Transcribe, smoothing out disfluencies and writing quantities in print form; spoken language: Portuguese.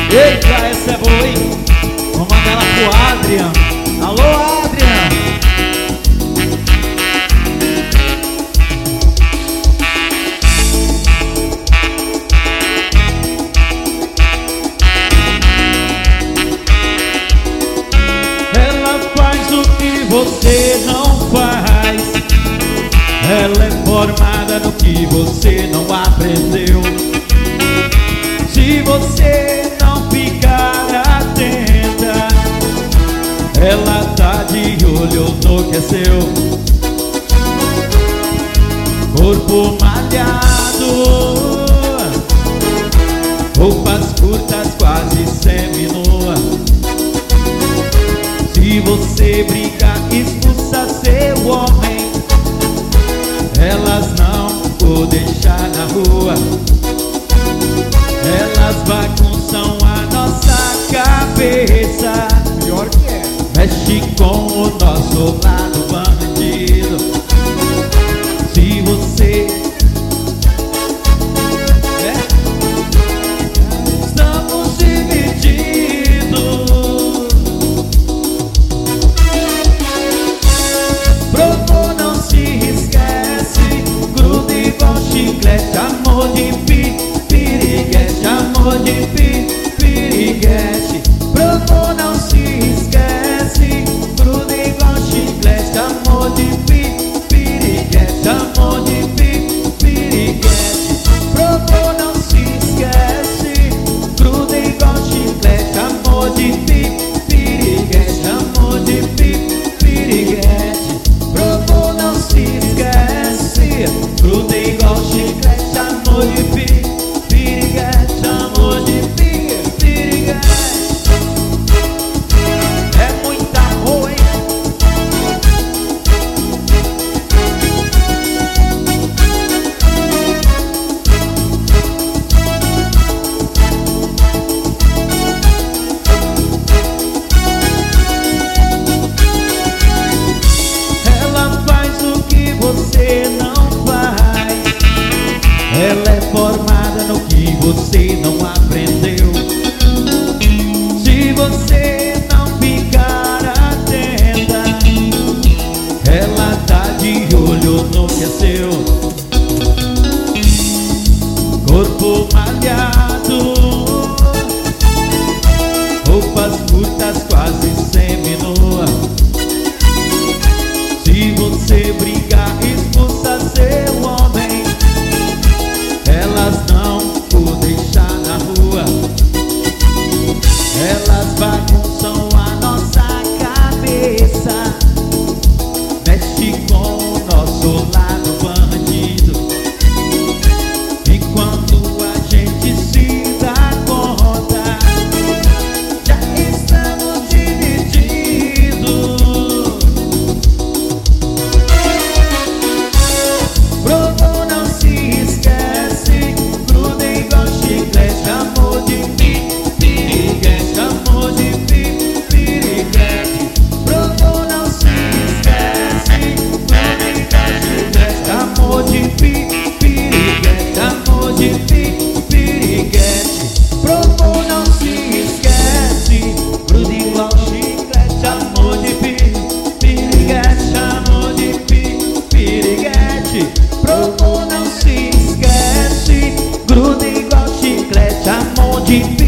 Eita, essa é boa, hein? Vou mandar ela pro Adrian. Alô, Adrian. Ela faz o que você não faz. Ela é formada no que você não aprendeu. Se você não ficar atenta, ela tá de olho no que é seu. Corpo malhado, roupas curtas, quase seminua. Se você brigar, expulsa seu homem. Elas não vou deixar na rua. Elas bagunçam a nossa cabeça. Pior que é. Mexe com o nosso lado bandido. Se você estamos divididos. Provou, não se esquece. Gruda igual chiclete. Amor de piriguete, amor de piriguete. Provou, não se esquece. Gruda igual chiclete. Amor de piriguete, amor de piriguete. Provou, não se esquece. Gruda igual chiclete. Amor de piriguete, amor de piriguete. Provou, não se esquece. Gruda igual chiclete. Amor de piriguete, amor de piriguete. É muita boa, hein? Ela faz o que você não faz. Ela é formada no que você não aprendeu. Se você não ficar atenta, ela tá de olho no que é seu. Corpo malhado, roupas curtas, quase seminua. Se você brigar, expulsa seu homem. Elas não vou deixar na rua. Elas bagunçam a nossa cabeça. Mexe com o nosso lado bandido. E quando a gente se dá conta, já estamos divididos. Provou, não se esquece. Gruda igual chiclete. Amor de piriguete, amor de piriguete. Provou, não se esquece. Gruda igual chiclete. Amor de piriguete, amor de piriguete. Provou, não se esquece. Gruda igual chiclete. Amor de piriguete, amor de piriguete. Provou, não se esquece. Gruda igual chiclete. Amor de